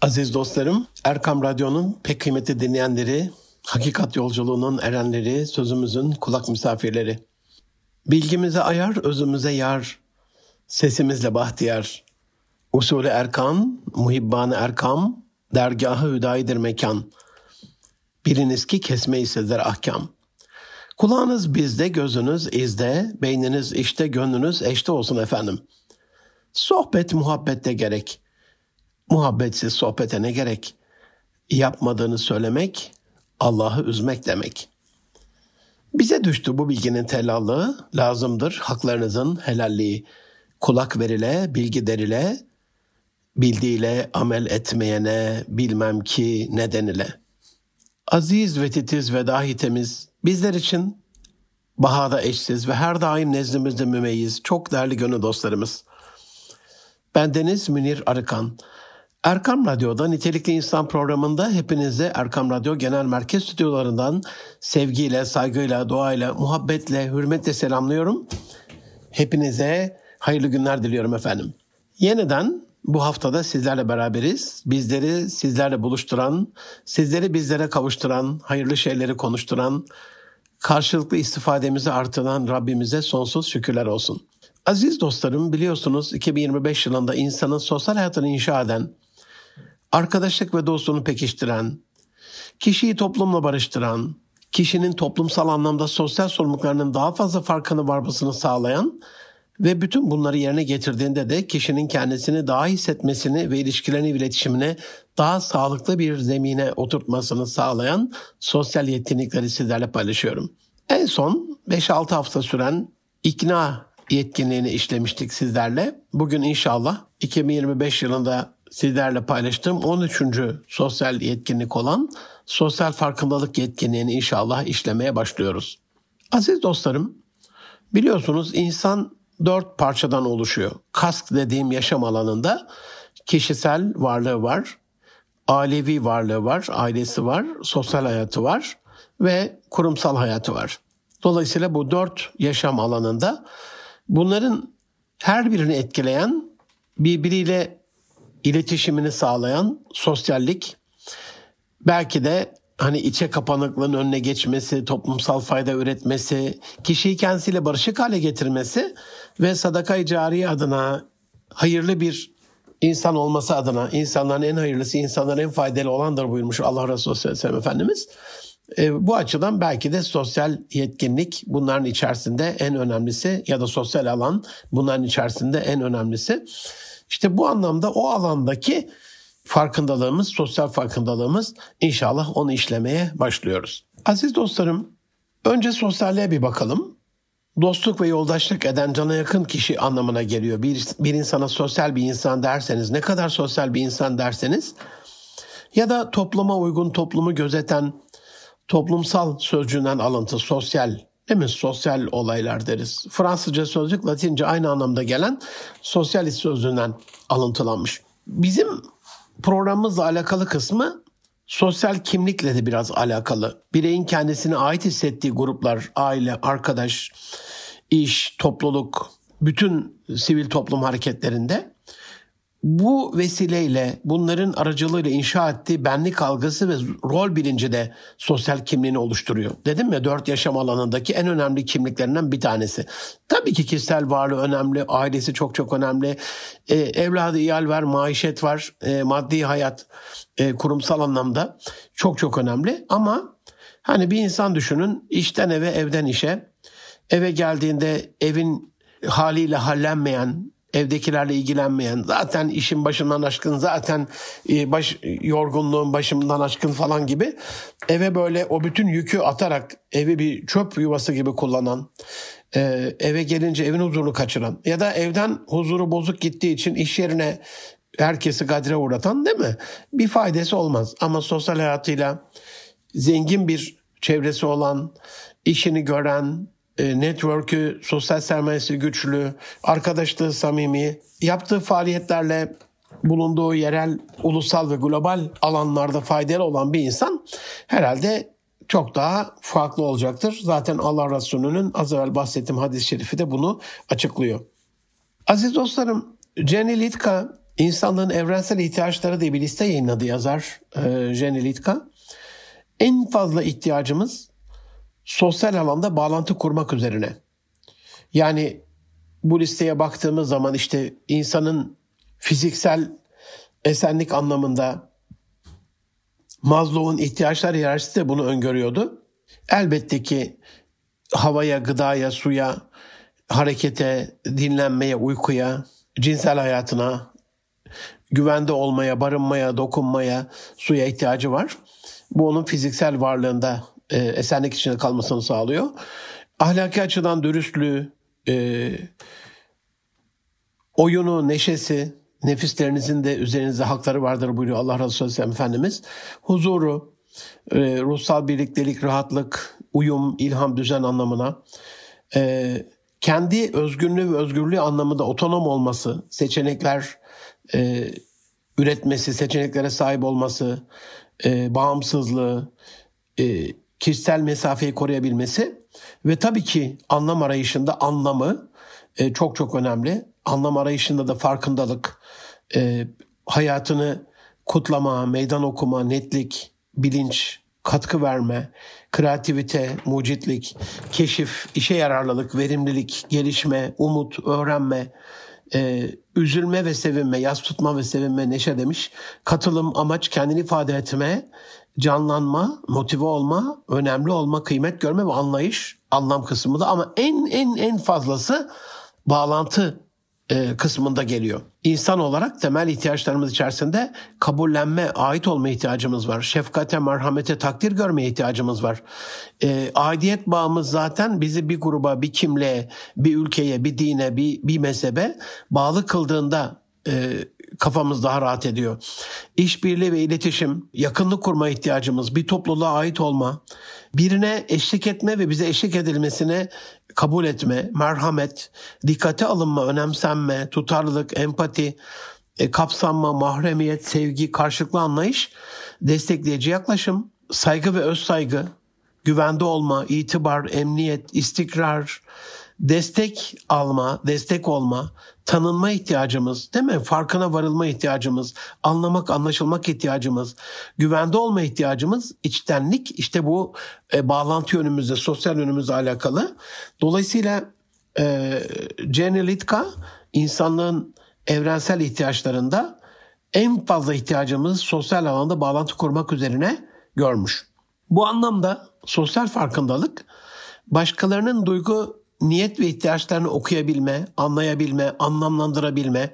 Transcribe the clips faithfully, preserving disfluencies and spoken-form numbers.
Aziz dostlarım, Erkam Radyo'nun pek kıymetli dinleyenleri, hakikat yolculuğunun erenleri, sözümüzün kulak misafirleri. Bilgimize ayar, özümüze yar, sesimizle bahtiyar. Usulü Erkan, muhibban-ı Erkam, dergâh-ı hüdayidir mekan. Biliniz ki kesme-i sizler ahkam. Kulağınız bizde, gözünüz izde, beyniniz işte, gönlünüz eşte olsun efendim. Sohbet muhabbette gerek. Muhabbetsiz sohbete ne gerek? Yapmadığını söylemek, Allah'ı üzmek demek. Bize düştü bu bilginin tellallığı, lazımdır haklarınızın helalliği. Kulak verile, bilgi derile, bildiğiyle amel etmeyene bilmem ki neden ile. Aziz ve titiz ve dahi temiz, bizler için bahada eşsiz ve her daim nezdimizde mümeyyiz, çok değerli gönül dostlarımız. Bendeniz Münir Arıkan. Erkam Radyo'da Nitelikli İnsan programında hepinize Erkam Radyo Genel Merkez Stüdyolarından sevgiyle, saygıyla, duayla, muhabbetle, hürmetle selamlıyorum. Hepinize hayırlı günler diliyorum efendim. Yeniden bu haftada sizlerle beraberiz. Bizleri sizlerle buluşturan, sizleri bizlere kavuşturan, hayırlı şeyleri konuşturan, karşılıklı istifademizi artıran Rabbimize sonsuz şükürler olsun. Aziz dostlarım, biliyorsunuz iki bin yirmi beş yılında insanın sosyal hayatını inşa eden, arkadaşlık ve dostluğunu pekiştiren, kişiyi toplumla barıştıran, kişinin toplumsal anlamda sosyal sorumluluklarının daha fazla farkına varmasını sağlayan ve bütün bunları yerine getirdiğinde de kişinin kendisini daha hissetmesini ve ilişkilerini ve iletişimine daha sağlıklı bir zemine oturtmasını sağlayan sosyal yetkinlikleri sizlerle paylaşıyorum. En son beş altı hafta süren ikna yetkinliğini işlemiştik sizlerle. Bugün inşallah iki bin yirmi beş yılında sizlerle paylaştığım on üçüncü sosyal yetkinlik olan sosyal farkındalık yetkinliğini inşallah işlemeye başlıyoruz. Aziz dostlarım, biliyorsunuz insan dört parçadan oluşuyor. Kask dediğim yaşam alanında kişisel varlığı var, ailevi varlığı var, ailesi var, sosyal hayatı var ve kurumsal hayatı var. Dolayısıyla bu dört yaşam alanında bunların her birini etkileyen, birbiriyle iletişimini sağlayan sosyallik, belki de hani içe kapanıklığın önüne geçmesi, toplumsal fayda üretmesi, kişiyi kendisiyle barışık hale getirmesi ve sadaka-i cariye adına, hayırlı bir insan olması adına, insanların en hayırlısı, insanların en faydalı olandır buyurmuş Allah Resulü sallallahu aleyhi ve sellem Efendimiz. E, bu açıdan belki de sosyal yetkinlik bunların içerisinde en önemlisi ya da sosyal alan bunların içerisinde en önemlisi. İşte bu anlamda o alandaki farkındalığımız, sosyal farkındalığımız, inşallah onu işlemeye başlıyoruz. Aziz dostlarım, önce sosyalliğe bir bakalım. Dostluk ve yoldaşlık eden cana yakın kişi anlamına geliyor. Bir, bir insana sosyal bir insan derseniz, ne kadar sosyal bir insan derseniz ya da topluma uygun, toplumu gözeten, toplumsal sözcüğünden alıntı, sosyal, değil mi? Sosyal olaylar deriz. Fransızca sözcük Latince aynı anlamda gelen sosyalist sözcüğünden alıntılanmış. Bizim programımızla alakalı kısmı sosyal kimlikle de biraz alakalı. Bireyin kendisine ait hissettiği gruplar, aile, arkadaş, iş, topluluk, bütün sivil toplum hareketlerinde bu vesileyle, bunların aracılığıyla inşa ettiği benlik algısı ve rol bilinci de sosyal kimliğini oluşturuyor. Dedim ya, dört yaşam alanındaki en önemli kimliklerinden bir tanesi. Tabii ki kişisel varlığı önemli, ailesi çok çok önemli. Ee, evladı, iyal var, maişet var, e, maddi hayat, e, kurumsal anlamda çok çok önemli. Ama hani bir insan düşünün, işten eve, evden işe, eve geldiğinde evin haliyle hallenmeyen, evdekilerle ilgilenmeyen, zaten işin başımdan aşkın, zaten baş, yorgunluğun başımdan aşkın falan gibi eve böyle o bütün yükü atarak evi bir çöp yuvası gibi kullanan, e, eve gelince evin huzurunu kaçıran ya da evden huzuru bozuk gittiği için iş yerine herkesi gadre uğratan, değil mi? Bir faydası olmaz. Ama sosyal hayatıyla zengin bir çevresi olan, işini gören, network'ü, sosyal sermayesi güçlü, arkadaşlığı samimi, yaptığı faaliyetlerle bulunduğu yerel, ulusal ve global alanlarda faydalı olan bir insan herhalde çok daha farklı olacaktır. Zaten Allah Resulü'nün az evvel bahsettiğim hadis-i şerifi de bunu açıklıyor. Aziz dostlarım, Jenny Litka İnsanlığın evrensel ihtiyaçları diye bir liste yayınladı yazar e, Jenny Litka. En fazla ihtiyacımız sosyal alanda bağlantı kurmak üzerine. Yani bu listeye baktığımız zaman işte insanın fiziksel esenlik anlamında Maslow'un ihtiyaçlar hiyerarşisi de bunu öngörüyordu. Elbette ki havaya, gıdaya, suya, harekete, dinlenmeye, uykuya, cinsel hayatına, güvende olmaya, barınmaya, dokunmaya, suya ihtiyacı var. Bu onun fiziksel varlığında e, esenlik içinde kalmasını sağlıyor. Ahlaki açıdan dürüstlüğü, e, oyunu, neşesi, nefislerinizin de üzerinizde hakları vardır buyuruyor Allah Resulü Aleyhisselam Efendimiz. Huzuru, e, ruhsal birliktelik, rahatlık, uyum, ilham, düzen anlamına, e, kendi özgünlüğü ve özgürlüğü anlamında otonom olması, seçenekler e, üretmesi, seçeneklere sahip olması, e, bağımsızlığı, e, kişisel mesafeyi koruyabilmesi ve tabii ki anlam arayışında anlamı e, çok çok önemli. Anlam arayışında da farkındalık, e, hayatını kutlama, meydan okuma, netlik, bilinç, katkı verme, kreativite, mucitlik, keşif, işe yararlılık, verimlilik, gelişme, umut, öğrenme, e, üzülme ve sevinme, yas tutma ve sevinme, neşe demiş. Katılım, amaç, kendini ifade etme, canlanma, motive olma, önemli olma, kıymet görme ve anlayış, anlam kısmı da, ama en en en fazlası bağlantı e, kısmında geliyor. İnsan olarak temel ihtiyaçlarımız içerisinde kabullenme, ait olma ihtiyacımız var. Şefkate, merhamete, takdir görmeye ihtiyacımız var. E, aidiyet bağımız zaten bizi bir gruba, bir kimliğe, bir ülkeye, bir dine, bir, bir mezhebe bağlı kıldığında e, kafamız daha rahat ediyor. İşbirliği ve iletişim, yakınlık kurma ihtiyacımız, bir topluluğa ait olma, birine eşlik etme ve bize eşlik edilmesine kabul etme, merhamet, dikkate alınma, önemsenme, tutarlılık, empati, e, kapsanma, mahremiyet, sevgi, karşılıklı anlayış, destekleyici yaklaşım, saygı ve öz saygı, güvende olma, itibar, emniyet, istikrar, destek alma, destek olma, tanınma ihtiyacımız, değil mi? Farkına varılma ihtiyacımız, anlamak, anlaşılmak ihtiyacımız, güvende olma ihtiyacımız, içtenlik, işte bu e, bağlantı yönümüzde, sosyal yönümüzle alakalı. Dolayısıyla e, Jenny Litka insanlığın evrensel ihtiyaçlarında en fazla ihtiyacımız sosyal alanda bağlantı kurmak üzerine görmüş. Bu anlamda sosyal farkındalık, başkalarının duygu, niyet ve ihtiyaçlarını okuyabilme, anlayabilme, anlamlandırabilme,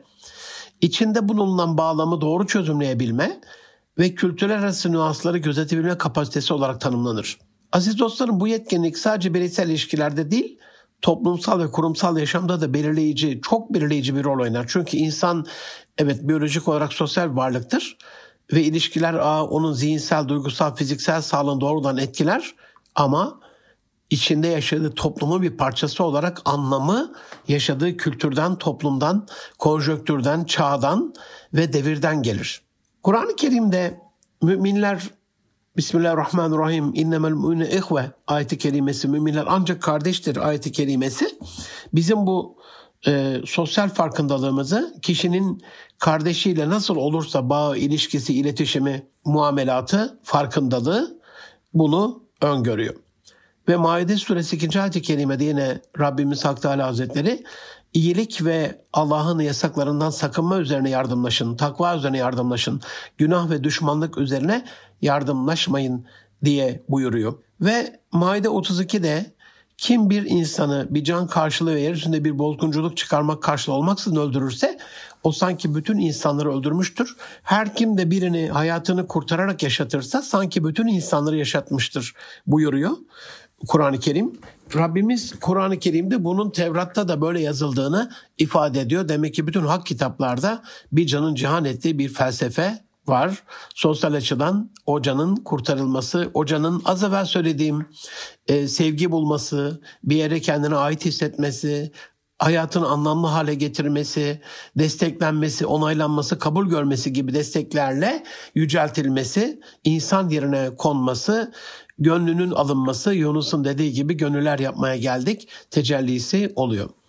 içinde bulunan bağlamı doğru çözümleyebilme ve kültürel arası nüansları gözetebilme kapasitesi olarak tanımlanır. Aziz dostlarım, bu yetkinlik sadece bireysel ilişkilerde değil, toplumsal ve kurumsal yaşamda da belirleyici, çok belirleyici bir rol oynar. Çünkü insan evet biyolojik olarak sosyal varlıktır ve ilişkiler ağı onun zihinsel, duygusal, fiziksel sağlığını doğrudan etkiler, ama içinde yaşadığı toplumun bir parçası olarak anlamı yaşadığı kültürden, toplumdan, konjonktürden, çağdan ve devirden gelir. Kur'an-ı Kerim'de müminler, Bismillahirrahmanirrahim, innemel mü'mine ihve ayeti kerimesi, müminler ancak kardeştir ayeti kerimesi, bizim bu e, sosyal farkındalığımızı, kişinin kardeşiyle nasıl olursa bağı, ilişkisi, iletişimi, muamelatı, farkındalığı bunu öngörüyor. Ve Maide suresi ikinci ayet-i kerimede yine Rabbimiz Hak Teâlâ Hazretleri iyilik ve Allah'ın yasaklarından sakınma üzerine yardımlaşın, takva üzerine yardımlaşın, günah ve düşmanlık üzerine yardımlaşmayın diye buyuruyor. Ve Maide otuz ikide kim bir insanı bir can karşılığı ve yeryüzünde bir bozgunculuk çıkarmak karşılığı olmaksızın öldürürse o sanki bütün insanları öldürmüştür. Her kim de birini hayatını kurtararak yaşatırsa sanki bütün insanları yaşatmıştır buyuruyor Kur'an-ı Kerim. Rabbimiz Kur'an-ı Kerim'de bunun Tevrat'ta da böyle yazıldığını ifade ediyor. Demek ki bütün hak kitaplarda bir canın cihan ettiği bir felsefe var. Sosyal açıdan o canın kurtarılması, o canın az evvel söylediğim e, sevgi bulması, bir yere kendine ait hissetmesi, hayatını anlamlı hale getirmesi, desteklenmesi, onaylanması, kabul görmesi gibi desteklerle yüceltilmesi, insan yerine konması, gönlünün alınması, Yunus'un dediği gibi gönüller yapmaya geldik tecellisi oluyor.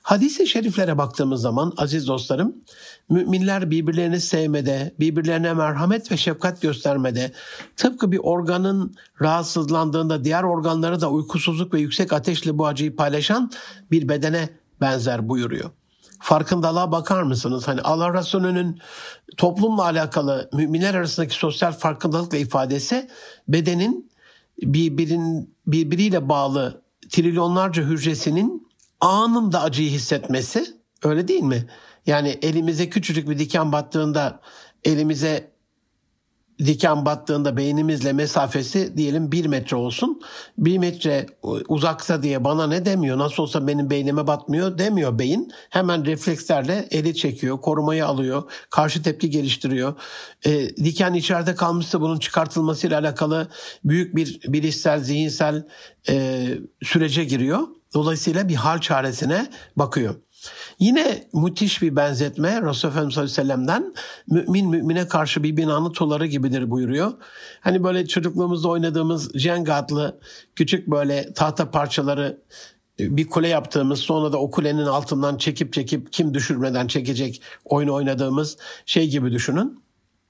Hadis-i şeriflere baktığımız zaman aziz dostlarım, müminler birbirlerini sevmede, birbirlerine merhamet ve şefkat göstermede, tıpkı bir organın rahatsızlandığında diğer organları da uykusuzluk ve yüksek ateşle bu acıyı paylaşan bir bedene benzer buyuruyor. Farkındalığa bakar mısınız? Hani Allah Resulü'nün toplumla alakalı müminler arasındaki sosyal farkındalıkla ifadesi bedenin birbirin, birbiriyle bağlı trilyonlarca hücresinin anında acıyı hissetmesi, öyle değil mi? Yani elimize küçücük bir diken battığında, elimize diken battığında beynimizle mesafesi diyelim bir metre olsun. Bir metre uzaksa diye bana ne demiyor, nasıl olsa benim beynime batmıyor demiyor beyin. Hemen reflekslerle eli çekiyor, korumayı alıyor, karşı tepki geliştiriyor. E, diken içeride kalmışsa bunun çıkartılmasıyla alakalı büyük bir bilişsel, zihinsel e, sürece giriyor. Dolayısıyla bir hal çaresine bakıyor. Yine müthiş bir benzetme Resulullah Efendimiz sallallahu aleyhi ve sellem'den, mümin mümine karşı bir binanın tuğları gibidir buyuruyor. Hani böyle çocukluğumuzda oynadığımız Jenga adlı küçük böyle tahta parçaları bir kule yaptığımız, sonra da o kulenin altından çekip çekip kim düşürmeden çekecek oyunu oynadığımız şey gibi düşünün.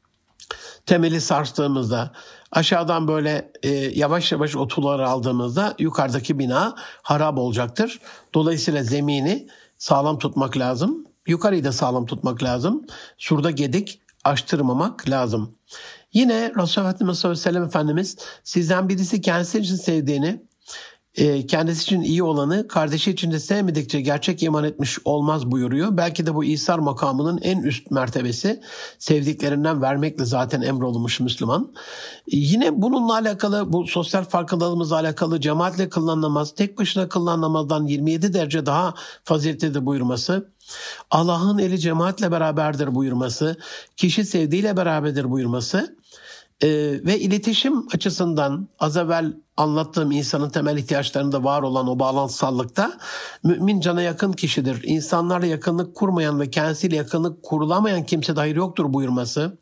Temeli sarstığımızda, aşağıdan böyle e, yavaş yavaş o tuğları aldığımızda yukarıdaki bina harap olacaktır. Dolayısıyla zemini sağlam tutmak lazım. Yukarıyı da sağlam tutmak lazım. Surda gedik açtırmamak lazım. Yine Resulullah Efendimiz sallallahu aleyhi ve sellem Efendimiz sizden birisi kendisi için sevdiğini, kendisi için iyi olanı kardeşi için de sevmedikçe gerçek iman etmiş olmaz buyuruyor. Belki de bu İsar makamının en üst mertebesi, sevdiklerinden vermekle zaten emrolunmuş Müslüman. Yine bununla alakalı, bu sosyal farkındalığımızla alakalı cemaatle kılınan namaz tek başına kılınan namazdan yirmi yedi derece daha faziletlidir buyurması. Allah'ın eli cemaatle beraberdir buyurması, kişi sevdiğiyle beraberdir buyurması. Ee, ve iletişim açısından az evvel anlattığım insanın temel ihtiyaçlarında var olan o bağlantısallıkta mümin cana yakın kişidir. İnsanlarla yakınlık kurmayan ve kendisiyle yakınlık kurulamayan kimse dahi yoktur buyurması.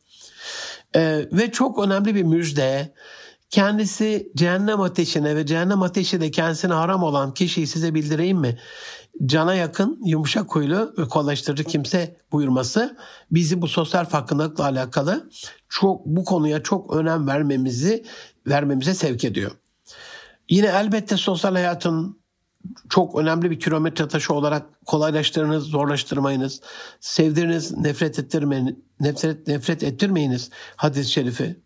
Ee, ve çok önemli bir müjde, kendisi cehennem ateşine ve cehennem ateşi de kendisine haram olan kişiyi size bildireyim mi? Cana yakın, yumuşak huylu ve kolaylaştırıcı kimse buyurması bizi bu sosyal farkındalıkla alakalı çok bu konuya çok önem vermemizi vermemize sevk ediyor. Yine elbette sosyal hayatın çok önemli bir kilometre taşı olarak kolaylaştırınız, zorlaştırmayınız. Sevdiriniz, nefret ettirmeyin, nefret nefret ettirmeyiniz hadis-i şerifi.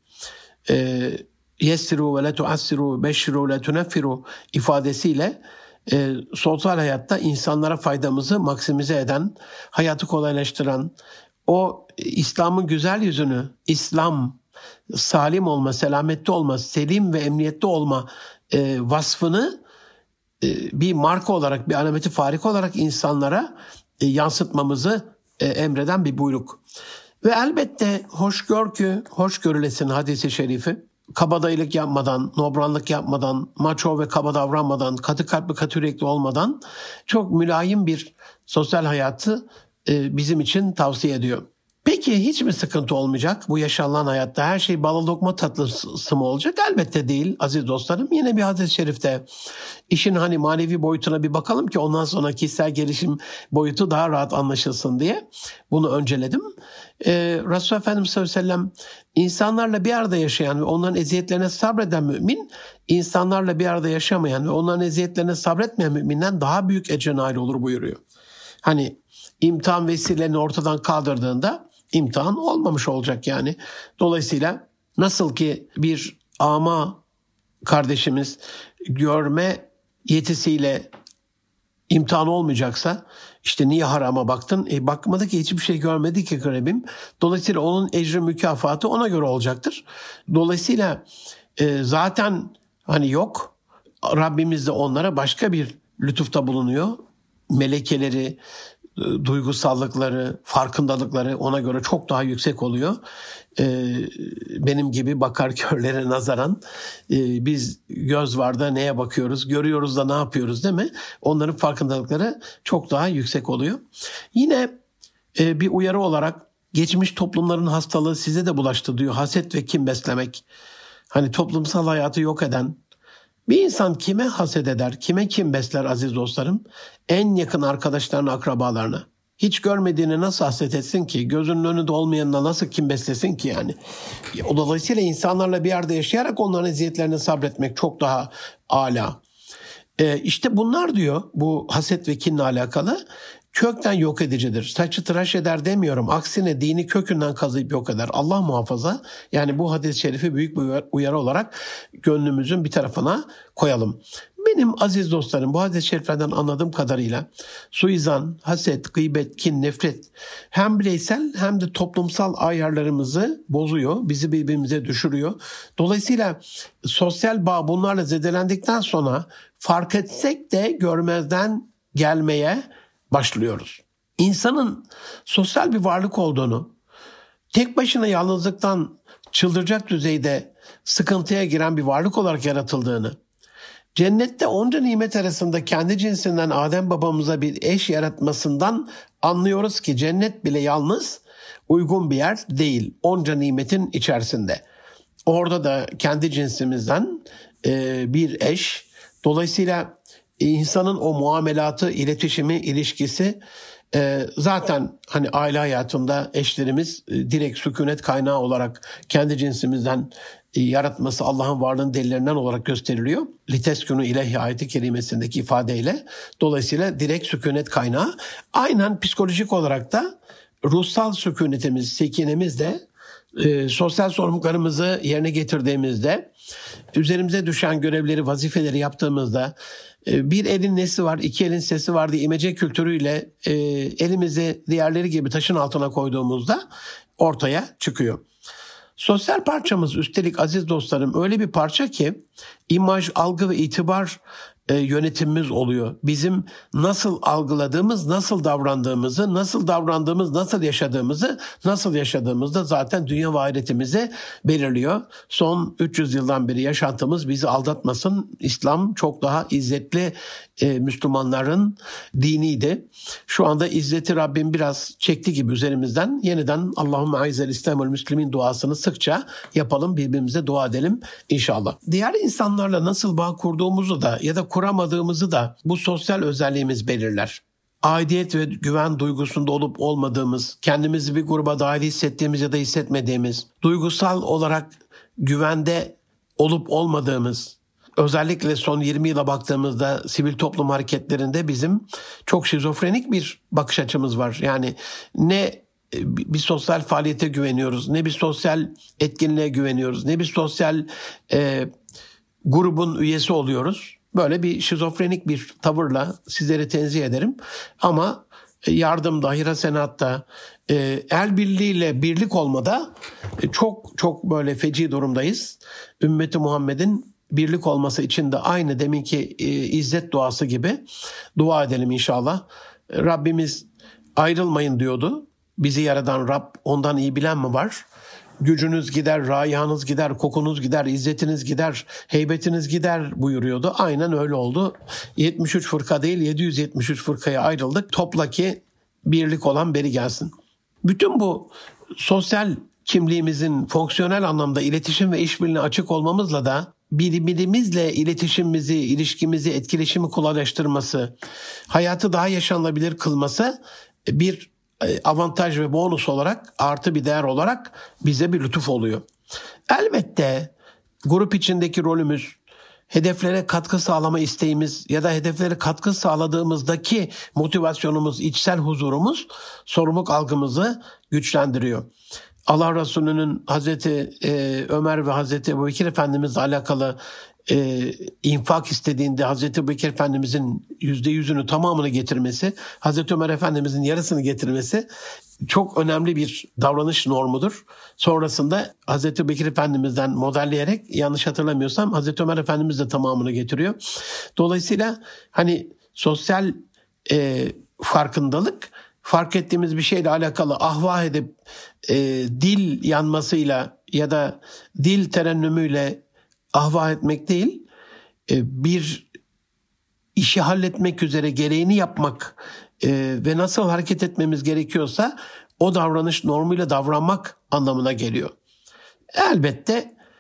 Ee, yessiru ve la tuassiru, beşşiru ve la tuneffiru ifadesiyle E, sosyal hayatta insanlara faydamızı maksimize eden, hayatı kolaylaştıran, o İslam'ın güzel yüzünü, İslam salim olma, selamette olma, selim ve emniyette olma e, vasfını e, bir marka olarak, bir alameti farika olarak insanlara e, yansıtmamızı e, emreden bir buyruk. Ve elbette hoş gör ki hoş görülesin hadisi şerifi. Kabadayılık yapmadan, nobranlık yapmadan, maço ve kaba davranmadan, katı kalpli katı yürekli olmadan çok mülayim bir sosyal hayatı e, bizim için tavsiye ediyor. Peki hiç mi sıkıntı olmayacak bu yaşanılan hayatta? Her şey bal lokma tatlısı mı olacak? Elbette değil aziz dostlarım. Yine bir hadis-i şerifte işin hani manevi boyutuna bir bakalım ki ondan sonra kişisel gelişim boyutu daha rahat anlaşılsın diye bunu önceledim. Ee, Resulullah Efendimiz sallallahu aleyhi ve sellem insanlarla bir arada yaşayan ve onların eziyetlerine sabreden mümin, insanlarla bir arada yaşamayan ve onların eziyetlerine sabretmeyen müminden daha büyük ecre nail olur buyuruyor. Hani imtihan vesilelerini ortadan kaldırdığında imtihan olmamış olacak yani. Dolayısıyla nasıl ki bir ama kardeşimiz görme yetisiyle imtihan olmayacaksa, işte niye harama baktın? E bakmadı ki, hiçbir şey görmedi ki garibim. Dolayısıyla onun ecri mükafatı ona göre olacaktır. Dolayısıyla e, zaten hani yok, Rabbimiz de onlara başka bir lütufta bulunuyor. Melekeleri, duygusallıkları, farkındalıkları ona göre çok daha yüksek oluyor. Ee, benim gibi bakar körlere nazaran e, biz göz var da neye bakıyoruz, görüyoruz da ne yapıyoruz değil mi? Onların farkındalıkları çok daha yüksek oluyor. Yine e, bir uyarı olarak geçmiş toplumların hastalığı size de bulaştı diyor. Haset ve kin beslemek. Hani toplumsal hayatı yok eden, Bir insan kime haset eder, kime kin besler aziz dostlarım? En yakın arkadaşlarına, akrabalarına. Hiç görmediğini nasıl haset etsin ki? Gözünün önünde olmayanına nasıl kin beslesin ki yani? Dolayısıyla insanlarla bir yerde yaşayarak onların eziyetlerine sabretmek çok daha âlâ. Ee, işte bunlar diyor, bu haset ve kinle alakalı, kökten yok edicidir. Saçı tıraş eder demiyorum. Aksine dini kökünden kazıyıp yok eder. Allah muhafaza. Yani bu hadis-i şerifi büyük bir uyarı olarak gönlümüzün bir tarafına koyalım. Benim aziz dostlarım, bu hadis-i şeriflerden anladığım kadarıyla suizan, haset, gıybet, kin, nefret hem bireysel hem de toplumsal ayarlarımızı bozuyor, bizi birbirimize düşürüyor. Dolayısıyla sosyal bağ bunlarla zedelendikten sonra fark etsek de görmezden gelmeye başlıyoruz. İnsanın sosyal bir varlık olduğunu, tek başına yalnızlıktan çıldıracak düzeyde sıkıntıya giren bir varlık olarak yaratıldığını, cennette onca nimet arasında kendi cinsinden Adem babamıza bir eş yaratmasından anlıyoruz ki cennet bile yalnız uygun bir yer değil. Onca nimetin içerisinde. Orada da kendi cinsimizden e, bir eş. Dolayısıyla insanın o muamelatı, iletişimi, ilişkisi e, zaten hani aile hayatında eşlerimiz e, direkt sükunet kaynağı olarak kendi cinsimizden e, yaratması Allah'ın varlığının delillerinden olarak gösteriliyor. Liteskunu ileyhi ayeti kerimesindeki ifadeyle. Dolayısıyla direkt sükunet kaynağı. Aynen psikolojik olarak da ruhsal sükunetimiz, sekinemiz de e, sosyal sorumluluklarımızı yerine getirdiğimizde, üzerimize düşen görevleri, vazifeleri yaptığımızda, bir elin nesi var, iki elin sesi var diye imece kültürüyle e, elimizi diğerleri gibi taşın altına koyduğumuzda ortaya çıkıyor. Sosyal parçamız üstelik aziz dostlarım öyle bir parça ki imaj, algı ve itibar e, yönetimimiz oluyor. Bizim nasıl algıladığımız, nasıl davrandığımızı, nasıl davrandığımız, nasıl yaşadığımızı, nasıl yaşadığımızda zaten dünya ve ahiretimizi belirliyor. Son üç yüz yıldan beri yaşantımız bizi aldatmasın. İslam çok daha izzetli e, Müslümanların diniydi. Şu anda izzeti Rabbim biraz çekti gibi üzerimizden. Yeniden Allahümme aizel İslamül Müslümin duasını sıkça yapalım, birbirimize dua edelim inşallah. Diğer insanlarla nasıl bağ kurduğumuzu da ya da kuramadığımızı da bu sosyal özelliğimiz belirler. Aidiyet ve güven duygusunda olup olmadığımız, kendimizi bir gruba dahil hissettiğimiz ya da hissetmediğimiz, duygusal olarak güvende olup olmadığımız, özellikle son yirmi yıla baktığımızda sivil toplum hareketlerinde bizim çok şizofrenik bir bakış açımız var. Yani ne bir sosyal faaliyete güveniyoruz, ne bir sosyal etkinliğe güveniyoruz, ne bir sosyal e, grubun üyesi oluyoruz. Böyle bir şizofrenik bir tavırla sizleri tenzih ederim. Ama yardımda, hirasenatta, e, el birliğiyle birlik olmada e, çok çok böyle feci durumdayız. Ümmeti Muhammed'in birlik olması için de aynı deminki e, izzet duası gibi dua edelim inşallah. Rabbimiz ayrılmayın diyordu. Bizi yaradan Rab, ondan iyi bilen mi var? Gücünüz gider, raihanız gider, kokunuz gider, izzetiniz gider, heybetiniz gider buyuruyordu. Aynen öyle oldu. yetmiş üç fırka değil yedi yüz yetmiş üç fırkaya ayrıldık. Topla ki birlik olan beri gelsin. Bütün bu sosyal kimliğimizin fonksiyonel anlamda iletişim ve işbirliğine açık olmamızla da birbirimizle iletişimimizi, ilişkimizi, etkileşimi kolaylaştırması, hayatı daha yaşanılabilir kılması bir avantaj ve bonus olarak, artı bir değer olarak bize bir lütuf oluyor. Elbette grup içindeki rolümüz, hedeflere katkı sağlama isteğimiz ya da hedeflere katkı sağladığımızdaki motivasyonumuz, içsel huzurumuz sorumluluk algımızı güçlendiriyor. Allah Resulü'nün Hazreti Ömer ve Hazreti Ebubekir Efendimizle alakalı e, infak istediğinde Hazreti Ebubekir Efendimizin yüzde yüzünü tamamını getirmesi, Hazreti Ömer Efendimizin yarısını getirmesi çok önemli bir davranış normudur. Sonrasında Hazreti Ebubekir Efendimiz'den modelleyerek, yanlış hatırlamıyorsam Hazreti Ömer Efendimiz de tamamını getiriyor. Dolayısıyla hani sosyal e, farkındalık, fark ettiğimiz bir şeyle alakalı ahvah edip e, dil yanmasıyla ya da dil terennümüyle ahvah etmek değil, e, bir işi halletmek üzere gereğini yapmak e, ve nasıl hareket etmemiz gerekiyorsa o davranış normuyla davranmak anlamına geliyor. Elbette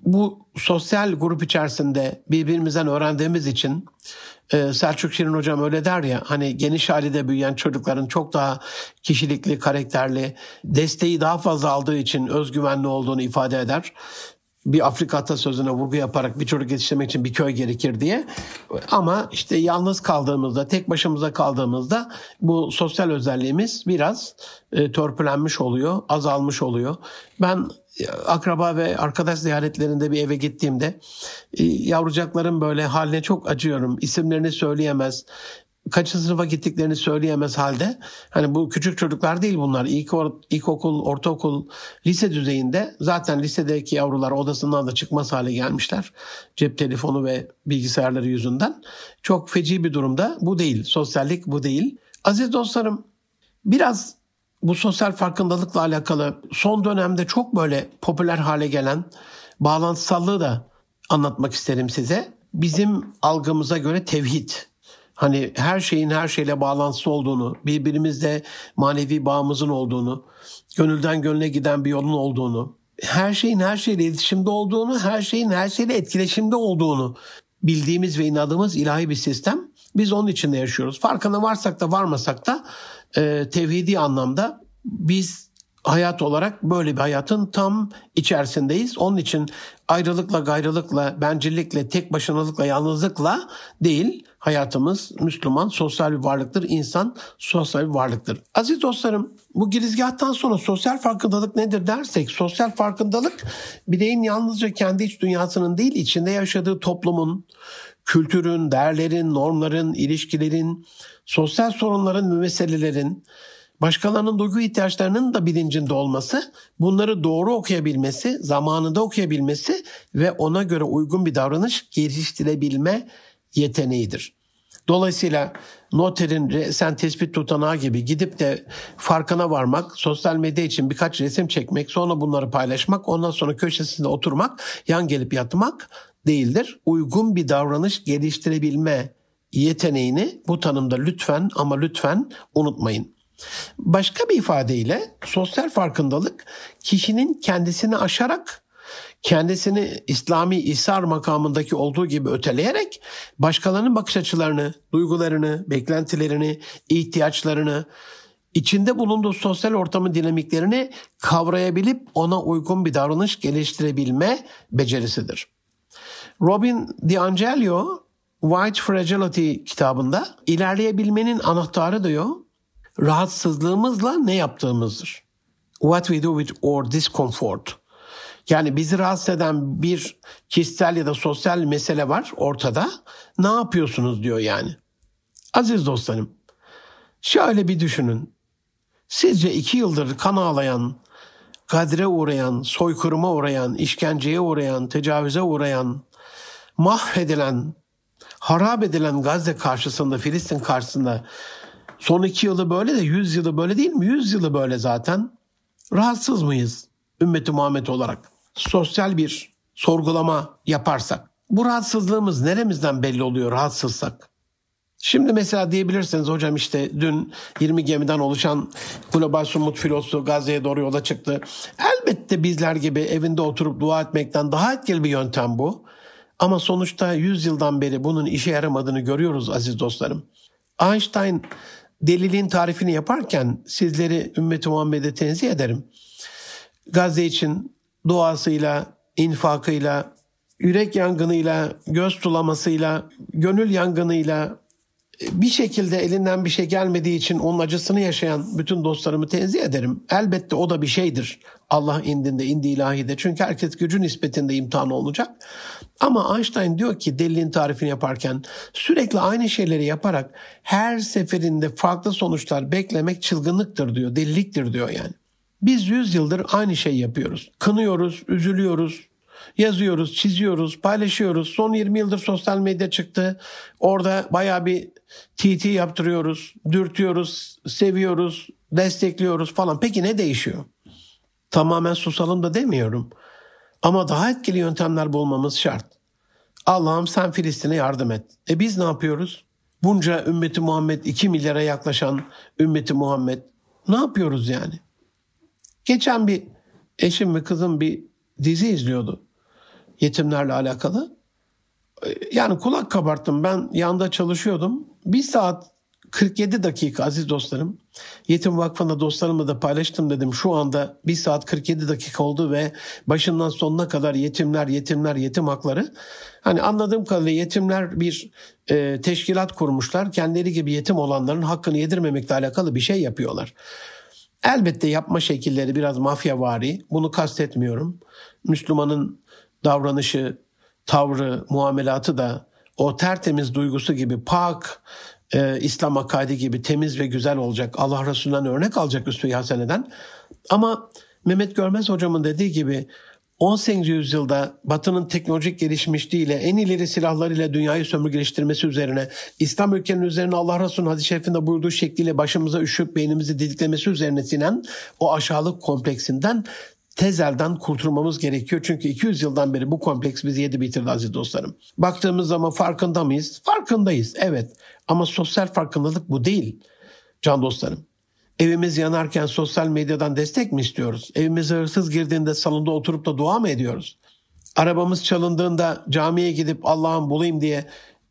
Bu sosyal grup içerisinde birbirimizden öğrendiğimiz için e, Selçuk Şirin hocam öyle der ya, hani geniş ailede büyüyen çocukların çok daha kişilikli, karakterli, desteği daha fazla aldığı için özgüvenli olduğunu ifade eder. Bir Afrika atasözüne vurgu yaparak bir çocuk yetiştirmek için bir köy gerekir diye. Ama işte yalnız kaldığımızda, tek başımıza kaldığımızda bu sosyal özelliğimiz biraz e, törpülenmiş oluyor, azalmış oluyor. Ben e, akraba ve arkadaş ziyaretlerinde bir eve gittiğimde e, yavrucakların böyle haline çok acıyorum. İsimlerini söyleyemez, kaçıncı sınıfa gittiklerini söyleyemez halde, hani bu küçük çocuklar değil bunlar, İlk, ilkokul, ortaokul, lise düzeyinde, zaten lisedeki yavrular odasından da çıkmaz hale gelmişler cep telefonu ve bilgisayarları yüzünden. Çok feci bir durumda. Bu değil, sosyallik bu değil. Aziz dostlarım, biraz bu sosyal farkındalıkla alakalı son dönemde çok böyle popüler hale gelen bağlantısallığı da anlatmak isterim size. Bizim algımıza göre tevhid. Hani her şeyin her şeyle bağlantısı olduğunu, birbirimizle manevi bağımızın olduğunu, gönülden gönüle giden bir yolun olduğunu, her şeyin her şeyle iletişimde olduğunu, her şeyin her şeyle etkileşimde olduğunu bildiğimiz ve inandığımız ilahi bir sistem. Biz onun içinde yaşıyoruz. Farkına varsak da varmasak da e, tevhidi anlamda biz hayat olarak böyle bir hayatın tam içerisindeyiz. Onun için ayrılıkla, gayrılıkla, bencillikle, tek başınalıkla, yalnızlıkla değil, hayatımız Müslüman, sosyal bir varlıktır. İnsan sosyal bir varlıktır. Aziz dostlarım, bu girizgahtan sonra sosyal farkındalık nedir dersek, sosyal farkındalık bireyin yalnızca kendi iç dünyasının değil, içinde yaşadığı toplumun, kültürün, değerlerin, normların, ilişkilerin, sosyal sorunların ve meselelerin, başkalarının duygu ihtiyaçlarının da bilincinde olması, bunları doğru okuyabilmesi, zamanında okuyabilmesi ve ona göre uygun bir davranış geliştirebilme yeteneğidir. Dolayısıyla noterin resen tespit tutanağı gibi gidip de farkına varmak, sosyal medya için birkaç resim çekmek, sonra bunları paylaşmak, ondan sonra köşesinde oturmak, yan gelip yatmak değildir. Uygun bir davranış geliştirebilme yeteneğini bu tanımda lütfen ama lütfen unutmayın. Başka bir ifadeyle sosyal farkındalık kişinin kendisini aşarak, kendisini İslami İhsar makamındaki olduğu gibi öteleyerek başkalarının bakış açılarını, duygularını, beklentilerini, ihtiyaçlarını, içinde bulunduğu sosyal ortamın dinamiklerini kavrayabilip ona uygun bir davranış geliştirebilme becerisidir. Robin DiAngelo White Fragility kitabında ilerleyebilmenin anahtarı diyor, rahatsızlığımızla ne yaptığımızdır. What we do with our discomfort. Yani bizi rahatsız eden bir kişisel ya da sosyal mesele var ortada. Ne yapıyorsunuz diyor yani. Aziz dostlarım, şöyle bir düşünün. Sizce iki yıldır kan ağlayan, gadre uğrayan, soykırıma uğrayan, işkenceye uğrayan, tecavüze uğrayan, mahvedilen, harap edilen Gazze karşısında, Filistin karşısında son iki yılı böyle de yüz yılı böyle değil mi? Yüz yılı böyle zaten. Rahatsız mıyız ümmeti Muhammed olarak? Sosyal bir sorgulama yaparsak. Bu rahatsızlığımız neremizden belli oluyor rahatsızsak? Şimdi mesela diyebilirsiniz, hocam işte dün yirmi gemiden oluşan Global Sumut filosu Gazze'ye doğru yola çıktı. Elbette bizler gibi evinde oturup dua etmekten daha etkili bir yöntem bu. Ama sonuçta yüz yıldan beri bunun işe yaramadığını görüyoruz aziz dostlarım. Einstein deliliğin tarifini yaparken sizleri ümmeti Muhammed'e tenzih ederim. Gazze için duasıyla, infakıyla, yürek yangınıyla, göz sulamasıyla, gönül yangınıyla, bir şekilde elinden bir şey gelmediği için onun acısını yaşayan bütün dostlarımı tenzih ederim. Elbette o da bir şeydir. Allah indinde, indi ilahide. Çünkü herkes gücü nispetinde imtihan olacak. Ama Einstein diyor ki deliliğin tarifini yaparken sürekli aynı şeyleri yaparak her seferinde farklı sonuçlar beklemek çılgınlıktır diyor. Deliliktir diyor yani. Biz yüz yıldır aynı şeyi yapıyoruz. Kınıyoruz, üzülüyoruz, yazıyoruz, çiziyoruz, paylaşıyoruz. Son yirmi yıldır sosyal medya çıktı. Orada bayağı bir T T yaptırıyoruz, dürtüyoruz, seviyoruz, destekliyoruz falan. Peki ne değişiyor? Tamamen susalım da demiyorum. Ama daha etkili yöntemler bulmamız şart. Allah'ım sen Filistin'e yardım et. E biz ne yapıyoruz? Bunca ümmeti Muhammed, iki milyara yaklaşan ümmeti Muhammed. Ne yapıyoruz yani? Geçen bir eşim ve kızım bir dizi izliyordu. yetimlerle alakalı. Yani kulak kabarttım, ben yanda çalışıyordum. Bir saat kırk yedi dakika aziz dostlarım. Yetim Vakfı'nda dostlarımla da paylaştım, dedim. Şu anda bir saat kırk yedi dakika oldu ve başından sonuna kadar yetimler, yetimler, yetim hakları. Hani anladığım kadarıyla yetimler bir e, teşkilat kurmuşlar. Kendileri gibi yetim olanların hakkını yedirmemekle alakalı bir şey yapıyorlar. Elbette yapma şekilleri biraz mafyavari. Bunu kastetmiyorum. Müslümanın davranışı, tavrı, muamelatı da o tertemiz duygusu gibi pak, e, İslam akaidi gibi temiz ve güzel olacak. Allah Resulü'nden örnek alacak üsve-i haseneden. Ama Mehmet Görmez hocamın dediği gibi on sekizinci yüzyılda Batı'nın teknolojik gelişmişliğiyle, en ileri silahlarıyla dünyayı sömürgeleştirmesi üzerine, İslam ülkenin üzerine Allah Resulü'nün hadis-i şerifinde buyurduğu şekliyle başımıza üşüp beynimizi didiklemesi üzerine sinen o aşağılık kompleksinden tezelden kurtulmamız gerekiyor. Çünkü iki yüz yıldan beri bu kompleks bizi yedi bitirdi aziz dostlarım. Baktığımız zaman farkında mıyız? Farkındayız, evet. Ama sosyal farkındalık bu değil can dostlarım. Evimiz yanarken sosyal medyadan destek mi istiyoruz? Evimize hırsız girdiğinde salonda oturup da dua mı ediyoruz? Arabamız çalındığında camiye gidip Allah'ım bulayım diye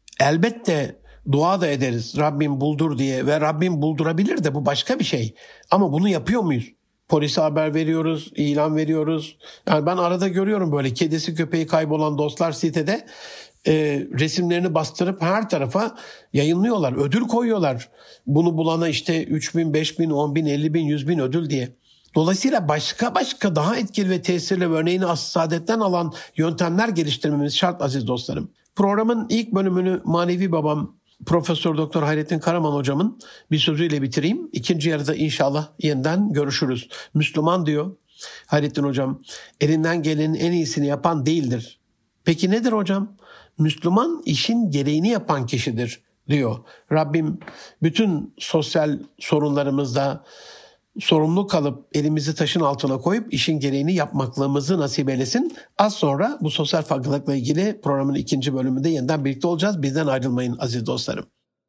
elbette dua da ederiz. Rabbim buldur diye ve Rabbim buldurabilir de bu başka bir şey. Ama bunu yapıyor muyuz? Polise haber veriyoruz, ilan veriyoruz. Yani ben arada görüyorum böyle kedisi köpeği kaybolan dostlar sitede e, resimlerini bastırıp her tarafa yayınlıyorlar. Ödül koyuyorlar. Bunu bulana işte üç bin, beş bin, on bin, elli bin, yüz bin ödül diye. Dolayısıyla başka başka daha etkili ve tesirli ve örneğini Asr-ı Saadet'ten alan yöntemler geliştirmemiz şart aziz dostlarım. Programın ilk bölümünü manevi babam Profesör Doktor Hayrettin Karaman hocamın bir sözüyle bitireyim. İkinci yarıda inşallah yeniden görüşürüz. Müslüman diyor Hayrettin hocam, elinden gelenin en iyisini yapan değildir. Peki nedir hocam? Müslüman işin gereğini yapan kişidir diyor. Rabbim bütün sosyal sorunlarımızda sorumlu kalıp elimizi taşın altına koyup işin gereğini yapmaklığımızı nasip eylesin. Az sonra bu sosyal farklılıkla ilgili programın ikinci bölümünde yeniden birlikte olacağız. Bizden ayrılmayın aziz dostlarım.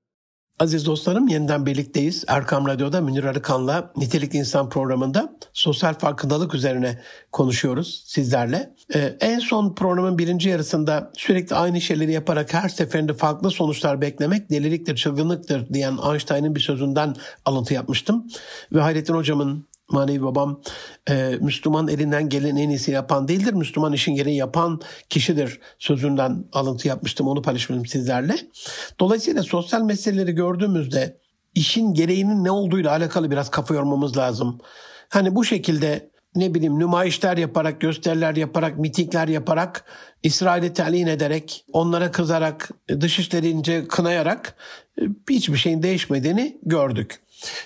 Aziz dostlarım, yeniden birlikteyiz. Erkam Radyo'da Münir Arıkan'la Nitelikli İnsan programında sosyal farkındalık üzerine konuşuyoruz sizlerle. Ee, en son programın birinci yarısında sürekli aynı şeyleri yaparak her seferinde farklı sonuçlar beklemek deliliktir, çılgınlıktır diyen Einstein'ın bir sözünden alıntı yapmıştım. Ve Hayrettin hocamın, manevi babam, e, Müslüman elinden gelen en iyisini yapan değildir, Müslüman işin gereğini yapan kişidir sözünden alıntı yapmıştım, onu paylaşmıştım sizlerle. Dolayısıyla sosyal meseleleri gördüğümüzde işin gereğinin ne olduğuyla alakalı biraz kafa yormamız lazım. Hani bu şekilde ne bileyim nümayişler yaparak, gösteriler yaparak, mitingler yaparak, İsrail'i telin ederek, onlara kızarak, dışişlerince kınayarak hiçbir şeyin değişmediğini gördük.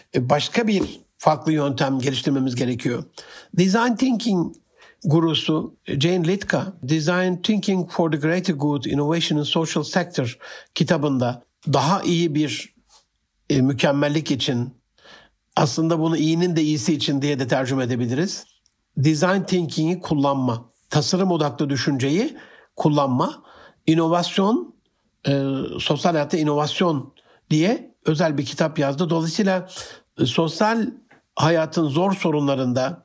Başka bir farklı yöntem geliştirmemiz gerekiyor. Design Thinking gurusu Jane Litka, Design Thinking for the Greater Good, Innovation in Social Sector kitabında daha iyi bir e, mükemmellik için, aslında bunu iyinin de iyisi için diye de tercüme edebiliriz. Design Thinking'i kullanma, tasarım odaklı düşünceyi kullanma, inovasyon, e, sosyal hayatta inovasyon diye özel bir kitap yazdı. Dolayısıyla e, sosyal hayatın zor sorunlarında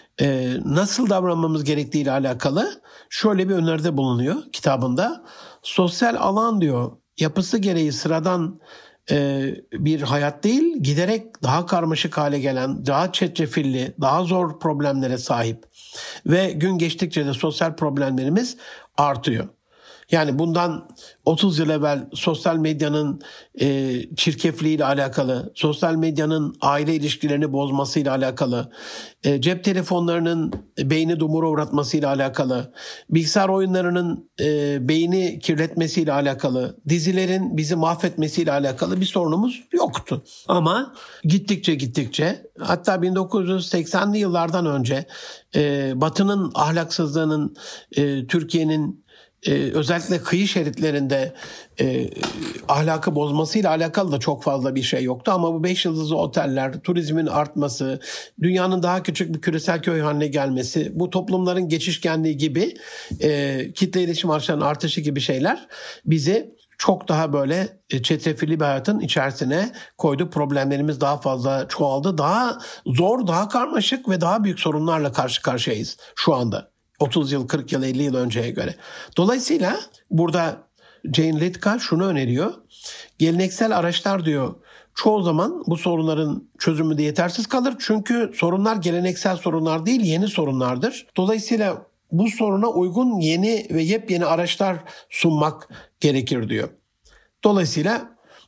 e, nasıl davranmamız gerektiği ile alakalı şöyle bir öneride bulunuyor kitabında. Sosyal alan diyor, yapısı gereği sıradan e, bir hayat değil, giderek daha karmaşık hale gelen, daha çetrefilli, daha zor problemlere sahip ve gün geçtikçe de sosyal problemlerimiz artıyor. Yani bundan otuz yıl evvel sosyal medyanın e, çirkefliğiyle alakalı, sosyal medyanın aile ilişkilerini bozmasıyla alakalı, e, cep telefonlarının beyni dumura uğratmasıyla alakalı, bilgisayar oyunlarının e, beyni kirletmesiyle alakalı, dizilerin bizi mahvetmesiyle alakalı bir sorunumuz yoktu. Ama gittikçe gittikçe, hatta bin dokuz yüz seksenli yıllardan önce e, Batı'nın ahlaksızlığının, e, Türkiye'nin Ee, özellikle kıyı şeritlerinde e, ahlakı bozmasıyla alakalı da çok fazla bir şey yoktu. Ama bu beş yıldızlı oteller, turizmin artması, dünyanın daha küçük bir küresel köy haline gelmesi, bu toplumların geçişkenliği gibi, e, kitle iletişim araçlarının artışı gibi şeyler bizi çok daha böyle çetrefilli bir hayatın içerisine koydu. Problemlerimiz daha fazla çoğaldı. Daha zor, daha karmaşık ve daha büyük sorunlarla karşı karşıyayız şu anda. otuz yıl, kırk yıl, elli yıl önceye göre. Dolayısıyla burada Jane Littcar şunu öneriyor. Geleneksel araçlar diyor çoğu zaman bu sorunların çözümü de yetersiz kalır. Çünkü sorunlar geleneksel sorunlar değil, yeni sorunlardır. Dolayısıyla bu soruna uygun yeni ve yepyeni araçlar sunmak gerekir diyor. Dolayısıyla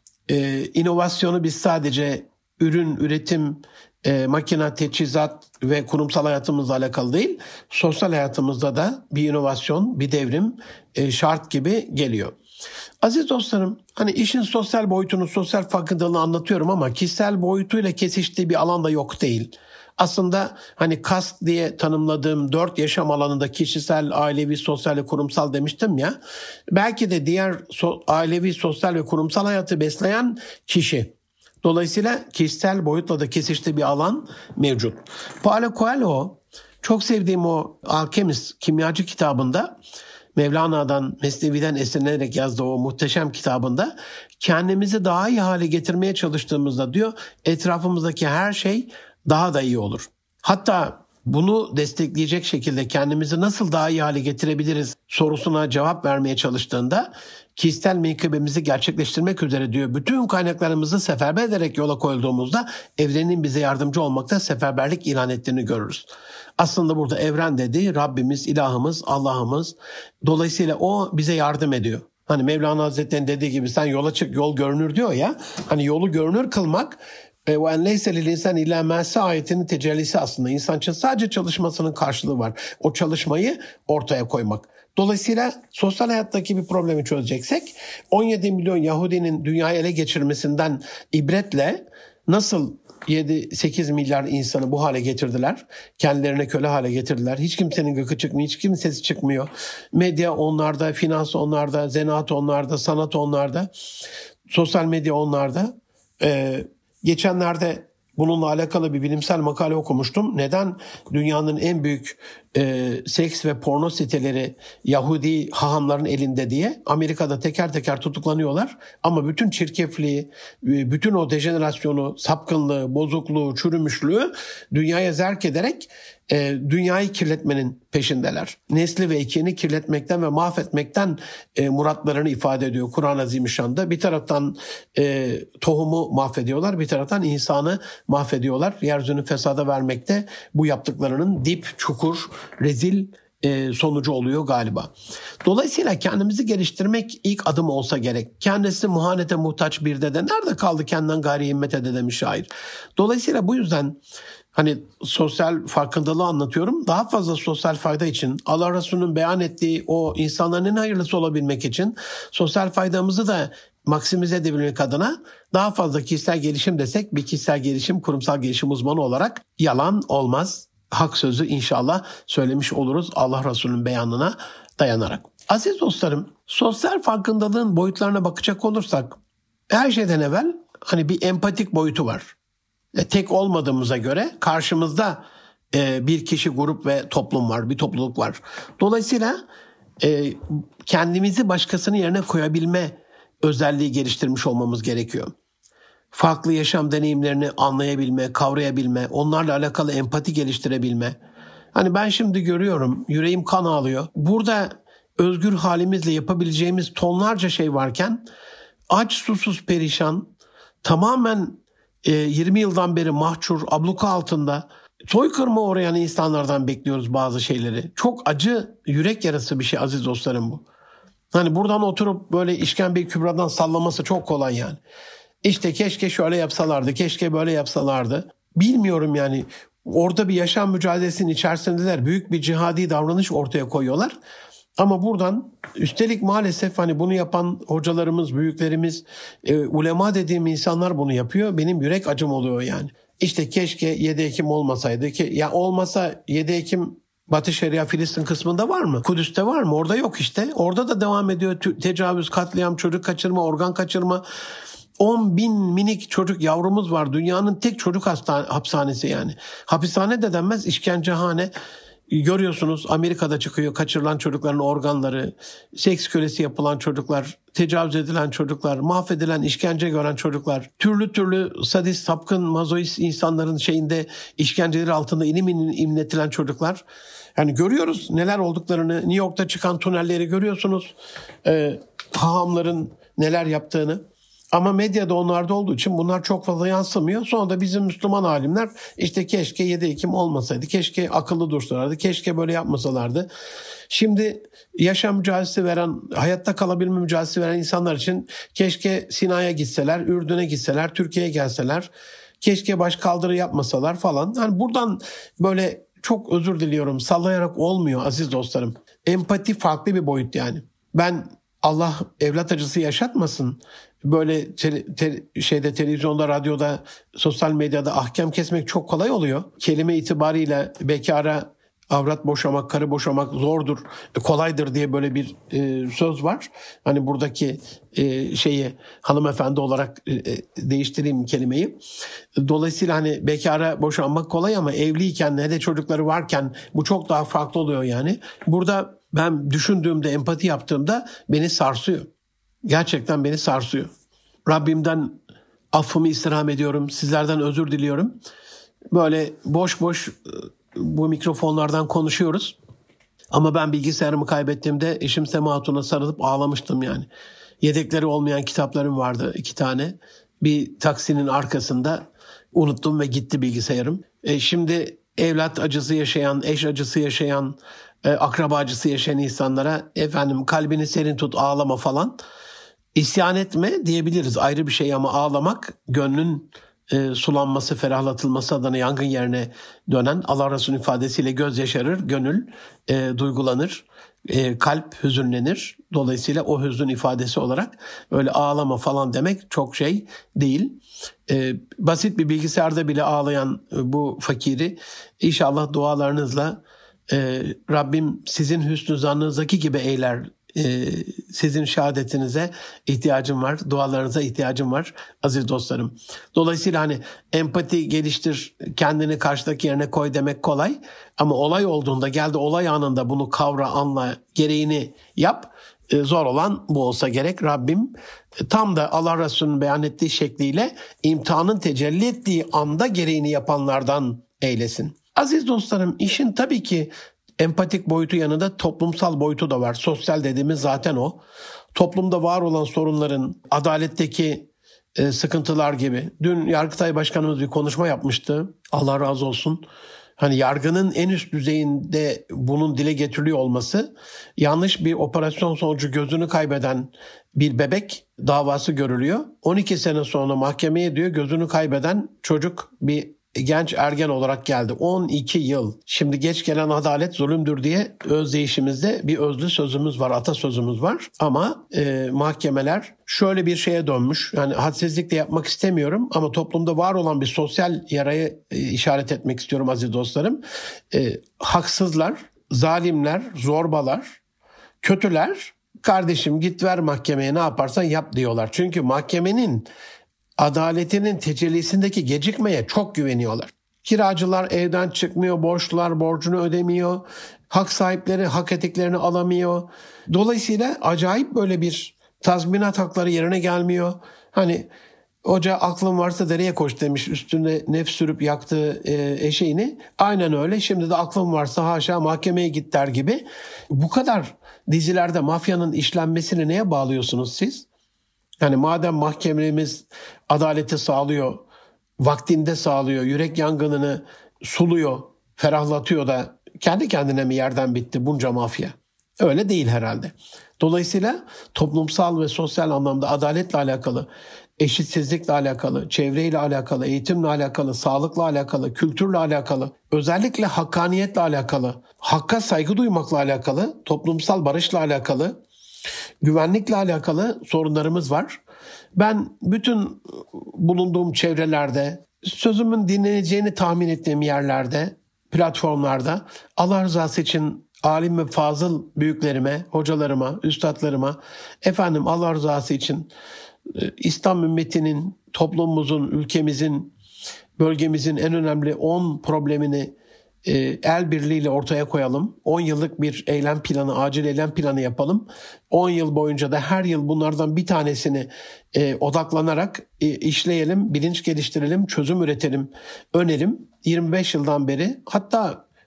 e, inovasyonu biz sadece ürün, üretim, e, makine, teçhizat ve kurumsal hayatımızla alakalı değil, sosyal hayatımızda da bir inovasyon, bir devrim e, şart gibi geliyor. Aziz dostlarım, hani işin sosyal boyutunu, sosyal farkındalığını anlatıyorum ama kişisel boyutuyla kesiştiği bir alanda yok değil. Aslında hani kask diye tanımladığım dört yaşam alanında kişisel, ailevi, sosyal ve kurumsal demiştim ya. Belki de diğer so- ailevi, sosyal ve kurumsal hayatı besleyen kişi. Dolayısıyla kişisel boyutla da kesiştiği bir alan mevcut. Paulo Coelho, çok sevdiğim o Alchemist, kimyacı kitabında, Mevlana'dan, Mesnevi'den esinlenerek yazdığı o muhteşem kitabında kendimizi daha iyi hale getirmeye çalıştığımızda diyor etrafımızdaki her şey daha da iyi olur. Hatta bunu destekleyecek şekilde kendimizi nasıl daha iyi hale getirebiliriz sorusuna cevap vermeye çalıştığında kişisel menkıbemizi gerçekleştirmek üzere diyor bütün kaynaklarımızı seferber ederek yola koyulduğumuzda evrenin bize yardımcı olmakta seferberlik ilan ettiğini görürüz. Aslında burada evren dediği Rabbimiz, ilahımız, Allah'ımız. Dolayısıyla o bize yardım ediyor. Hani Mevlana Hazretleri'nin dediği gibi sen yola çık yol görünür diyor ya. Hani yolu görünür kılmak ve en leyse lil insan illa ma ayetinin tecellisi aslında. İnsan için sadece çalışmasının karşılığı var. O çalışmayı ortaya koymak. Dolayısıyla sosyal hayattaki bir problemi çözeceksek on yedi milyon Yahudinin dünyayı ele geçirmesinden ibretle nasıl yedi sekiz milyar insanı bu hale getirdiler. Kendilerine köle hale getirdiler. Hiç kimsenin gıkı çıkmıyor, hiç kimsenin sesi çıkmıyor. Medya onlarda, finans onlarda, zanaat onlarda, sanat onlarda, sosyal medya onlarda. Ee, geçenlerde bununla alakalı bir bilimsel makale okumuştum. Neden dünyanın en büyük e, seks ve porno siteleri Yahudi hahamların elinde diye Amerika'da teker teker tutuklanıyorlar. Ama bütün çirkefliği, bütün o dejenerasyonu, sapkınlığı, bozukluğu, çürümüşlüğü dünyaya zerk ederek e, dünyayı kirletmenin peşindeler. Nesli ve ekini kirletmekten ve mahvetmekten e, muratlarını ifade ediyor Kur'an-ı Azimüşşan'da. Bir taraftan e, tohumu mahvediyorlar, bir taraftan insanı mahvediyorlar. Yeryüzünü fesada vermekte bu yaptıklarının dip, çukur, rezil e, sonucu oluyor galiba. Dolayısıyla kendimizi geliştirmek ilk adım olsa gerek. Kendisi muhanete muhtaç bir dede nerede kaldı kendinden gayri himmet ede demiş şair. Dolayısıyla bu yüzden hani sosyal farkındalığı anlatıyorum. Daha fazla sosyal fayda için Allah Resulü'nün beyan ettiği o insanların en hayırlısı olabilmek için sosyal faydamızı da maksimize edebilmek adına daha fazla kişisel gelişim desek bir kişisel gelişim, kurumsal gelişim uzmanı olarak yalan olmaz. Hak sözü inşallah söylemiş oluruz Allah Resulü'nün beyanına dayanarak. Aziz dostlarım, sosyal farkındalığın boyutlarına bakacak olursak her şeyden evvel hani bir empatik boyutu var. E, tek olmadığımıza göre karşımızda e, bir kişi, grup ve toplum var, bir topluluk var. Dolayısıyla e, kendimizi başkasının yerine koyabilme özelliği geliştirmiş olmamız gerekiyor. Farklı yaşam deneyimlerini anlayabilme, kavrayabilme, onlarla alakalı empati geliştirebilme. Hani ben şimdi görüyorum, yüreğim kan ağlıyor. Burada özgür halimizle yapabileceğimiz tonlarca şey varken aç, susuz, perişan, tamamen e, yirmi yıldan beri mahçur, abluka altında soykırıma uğrayan insanlardan bekliyoruz bazı şeyleri. Çok acı, yürek yarası bir şey aziz dostlarım bu. Hani buradan oturup böyle işkembe kübradan sallaması çok kolay yani. İşte keşke şöyle yapsalardı, keşke böyle yapsalardı. Bilmiyorum yani orada bir yaşam mücadelesinin içerisindeler. Büyük bir cihadi davranış ortaya koyuyorlar. Ama buradan üstelik maalesef hani bunu yapan hocalarımız, büyüklerimiz, e, ulema dediğim insanlar bunu yapıyor. Benim yürek acım oluyor yani. İşte keşke yedi Ekim olmasaydı. Ki, ya olmasa yedi Ekim Batı Şeria Filistin kısmında var mı? Kudüs'te var mı? Orada yok işte. Orada da devam ediyor tecavüz, katliam, çocuk kaçırma, organ kaçırma. on bin minik çocuk yavrumuz var. Dünyanın tek çocuk hastane, hapishanesi yani. Hapishane de denmez, işkencehane. Görüyorsunuz Amerika'da çıkıyor kaçırılan çocukların organları, seks kölesi yapılan çocuklar, tecavüz edilen çocuklar, mahvedilen, işkence gören çocuklar, türlü türlü sadist, sapkın, mazoist insanların şeyinde işkenceleri altında inim inim imletilen çocuklar. Yani görüyoruz neler olduklarını. New York'ta çıkan tünelleri görüyorsunuz. Ee, hahamların neler yaptığını. Ama medyada onlarda olduğu için bunlar çok fazla yansımıyor. Sonra da bizim Müslüman alimler işte keşke yedi Ekim olmasaydı, keşke akıllı dursalardı, keşke böyle yapmasalardı. Şimdi yaşam mücadelesi veren, hayatta kalabilme mücadelesi veren insanlar için keşke Sinay'a gitseler, Ürdün'e gitseler, Türkiye'ye gelseler, keşke başkaldırı yapmasalar falan. Yani buradan böyle çok özür diliyorum, sallayarak olmuyor aziz dostlarım. Empati farklı bir boyut yani. Ben Allah evlat acısı yaşatmasın. Böyle te, te, şeyde televizyonda, radyoda, sosyal medyada ahkam kesmek çok kolay oluyor. Kelime itibariyle bekara avrat boşamak, karı boşamak zordur, kolaydır diye böyle bir e, söz var. Hani buradaki e, şeyi hanımefendi olarak e, değiştireyim kelimeyi. Dolayısıyla hani bekara boşanmak kolay ama evliyken ne de çocukları varken bu çok daha farklı oluyor yani. Burada ben düşündüğümde, empati yaptığımda beni sarsıyor. Gerçekten beni sarsıyor. Rabbimden affımı istirham ediyorum. Sizlerden özür diliyorum. Böyle boş boş bu mikrofonlardan konuşuyoruz. Ama ben bilgisayarımı kaybettiğimde eşim Sema Hatun'a sarılıp ağlamıştım yani. Yedekleri olmayan kitaplarım vardı iki tane. Bir taksinin arkasında unuttum ve gitti bilgisayarım. E şimdi evlat acısı yaşayan, eş acısı yaşayan, e, akraba acısı yaşayan insanlara efendim kalbini serin tut, ağlama falan. İsyan etme diyebiliriz, ayrı bir şey ama ağlamak gönlün e, sulanması, ferahlatılması adına yangın yerine dönen, Allah Resulü'nün ifadesiyle göz yaşarır, gönül e, duygulanır, e, kalp hüzünlenir. Dolayısıyla o hüzün ifadesi olarak öyle ağlama falan demek çok şey değil. E, basit bir bilgisayarda bile ağlayan e, bu fakiri inşallah dualarınızla e, Rabbim sizin hüsnü zannınızdaki gibi eyler. Ee, sizin şehadetinize ihtiyacım var, dualarınıza ihtiyacım var aziz dostlarım. Dolayısıyla hani empati geliştir, kendini karşıdaki yerine koy demek kolay. Ama olay olduğunda, geldi olay anında bunu kavra, anla, gereğini yap. Ee, zor olan bu olsa gerek. Rabbim tam da Allah Resulü'nün beyan ettiği şekliyle imtihanın tecelli ettiği anda gereğini yapanlardan eylesin. Aziz dostlarım, işin tabii ki empatik boyutu yanında toplumsal boyutu da var. Sosyal dediğimiz zaten o. Toplumda var olan sorunların, adaletteki e, sıkıntılar gibi. Dün Yargıtay Başkanımız bir konuşma yapmıştı. Allah razı olsun. Hani yargının en üst düzeyinde bunun dile getiriliyor olması, yanlış bir operasyon sonucu gözünü kaybeden bir bebek davası görülüyor. on iki sene sonra mahkemeye diyor gözünü kaybeden çocuk bir genç ergen olarak geldi. on iki yıl. Şimdi geç gelen adalet zulümdür diye özdeyişimizde bir özlü sözümüz var, atasözümüz var. Ama e, mahkemeler şöyle bir şeye dönmüş. Yani hadsizlik de yapmak istemiyorum ama toplumda var olan bir sosyal yarayı e, işaret etmek istiyorum aziz dostlarım. E, haksızlar, zalimler, zorbalar, kötüler, kardeşim git ver mahkemeye ne yaparsan yap diyorlar. Çünkü mahkemenin adaletinin tecellisindeki gecikmeye çok güveniyorlar. Kiracılar evden çıkmıyor, borçlular borcunu ödemiyor, hak sahipleri hak ettiklerini alamıyor. Dolayısıyla acayip böyle bir tazminat hakları yerine gelmiyor. Hani hoca aklın varsa dereye koş demiş, üstüne nef sürüp yaktığı e, eşeğini. Aynen öyle, şimdi de aklın varsa haşa mahkemeye git der gibi. Bu kadar dizilerde mafyanın işlenmesini neye bağlıyorsunuz siz? Yani madem mahkememiz adaleti sağlıyor, vaktinde sağlıyor, yürek yangınını suluyor, ferahlatıyor da kendi kendine mi yerden bitti bunca mafya? Öyle değil herhalde. Dolayısıyla toplumsal ve sosyal anlamda adaletle alakalı, eşitsizlikle alakalı, çevreyle alakalı, eğitimle alakalı, sağlıkla alakalı, kültürle alakalı, özellikle hakkaniyetle alakalı, hakka saygı duymakla alakalı, toplumsal barışla alakalı, güvenlikle alakalı sorunlarımız var. Ben bütün bulunduğum çevrelerde, sözümün dinleneceğini tahmin ettiğim yerlerde, platformlarda Allah rızası için alim ve fazıl büyüklerime, hocalarıma, üstadlarıma, efendim Allah rızası için İslam ümmetinin, toplumumuzun, ülkemizin, bölgemizin en önemli on problemini el birliğiyle ortaya koyalım. on yıllık bir eylem planı, acil eylem planı yapalım. on yıl boyunca da her yıl bunlardan bir tanesini e, odaklanarak e, işleyelim, bilinç geliştirelim, çözüm üretelim, önerim. yirmi beş yıldan beri, hatta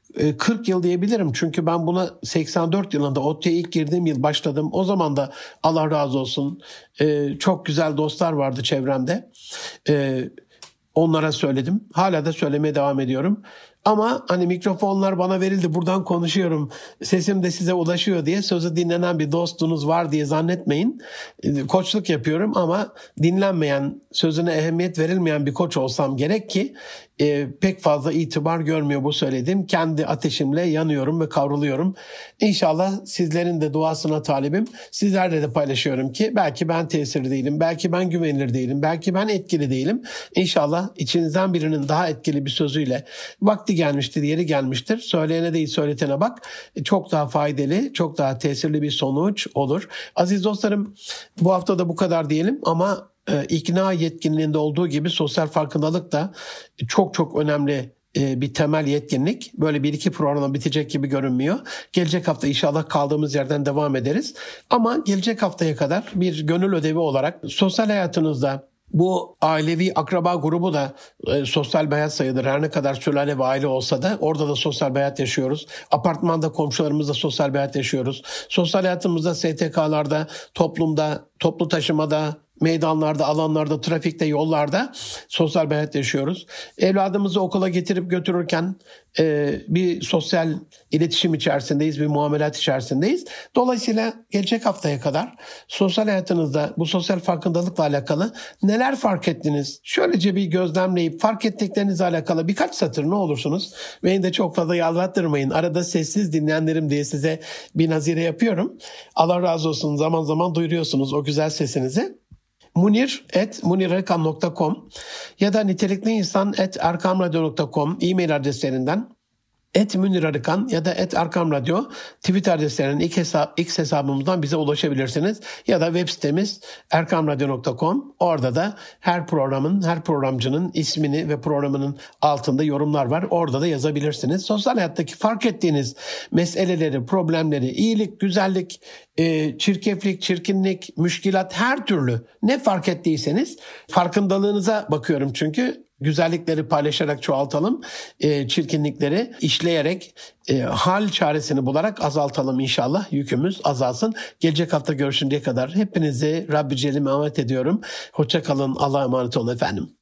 e, kırk yıl diyebilirim. Çünkü ben buna seksen dört yılında ODTÜ'ye ilk girdiğim yıl başladım. O zaman da Allah razı olsun e, çok güzel dostlar vardı çevremde. E, onlara söyledim. Hala da söylemeye devam ediyorum. Ama hani mikrofonlar bana verildi, buradan konuşuyorum, sesim de size ulaşıyor diye sözü dinlenen bir dostunuz var diye zannetmeyin. Koçluk yapıyorum ama dinlenmeyen, sözüne ehemmiyet verilmeyen bir koç olsam gerek ki e, pek fazla itibar görmüyor bu söylediğim. Kendi ateşimle yanıyorum ve kavruluyorum. İnşallah sizlerin de duasına talibim. Sizlerle de paylaşıyorum ki belki ben tesirli değilim, belki ben güvenilir değilim, belki ben etkili değilim. İnşallah içinizden birinin daha etkili bir sözüyle vakti gelmiştir, yeri gelmiştir. Söyleyene değil söyletene bak. Çok daha faydalı, çok daha tesirli bir sonuç olur. Aziz dostlarım, bu hafta da bu kadar diyelim ama e, ikna yetkinliğinde olduğu gibi sosyal farkındalık da çok çok önemli e, bir temel yetkinlik. Böyle bir iki programla bitecek gibi görünmüyor. Gelecek hafta inşallah kaldığımız yerden devam ederiz. Ama gelecek haftaya kadar bir gönül ödevi olarak sosyal hayatınızda bu ailevi akraba grubu da e, sosyal bir hayat sayılır. Her ne kadar sülale ve aile olsa da orada da sosyal bir hayat yaşıyoruz. Apartmanda komşularımızla sosyal bir hayat yaşıyoruz. Sosyal hayatımızda S T K'larda, toplumda, toplu taşımada, meydanlarda, alanlarda, trafikte, yollarda sosyal bir hayat yaşıyoruz. Evladımızı okula getirip götürürken e, bir sosyal iletişim içerisindeyiz, bir muamelat içerisindeyiz. Dolayısıyla gelecek haftaya kadar sosyal hayatınızda bu sosyal farkındalıkla alakalı neler fark ettiniz? Şöylece bir gözlemleyip fark ettiklerinizle alakalı birkaç satır ne olursunuz? Beni de çok fazla yalvattırmayın. Arada sessiz dinleyenlerim diye size bir nazire yapıyorum. Allah razı olsun, zaman zaman duyuruyorsunuz o güzel sesinizi. munir at munirerkan nokta com ya da nitelikliinsan at erkamradyo nokta com e-mail adreslerinden et Münir ya da et Erkam Radyo Twitter adreslerinin ilk hesap, X hesabımızdan bize ulaşabilirsiniz. Ya da web sitemiz erkamradyo nokta com. Orada da her programın, her programcının ismini ve programının altında yorumlar var. Orada da yazabilirsiniz. Sosyal hayattaki fark ettiğiniz meseleleri, problemleri, iyilik, güzellik, e, çirkeflik, çirkinlik, müşkilat, her türlü ne fark ettiyseniz farkındalığınıza bakıyorum çünkü. Güzellikleri paylaşarak çoğaltalım, e, çirkinlikleri işleyerek, e, hal çaresini bularak azaltalım inşallah. Yükümüz azalsın. Gelecek hafta görüşünceye kadar hepinizi Rabbi Celle'me emanet ediyorum. Hoşça kalın, Allah'a emanet olun efendim.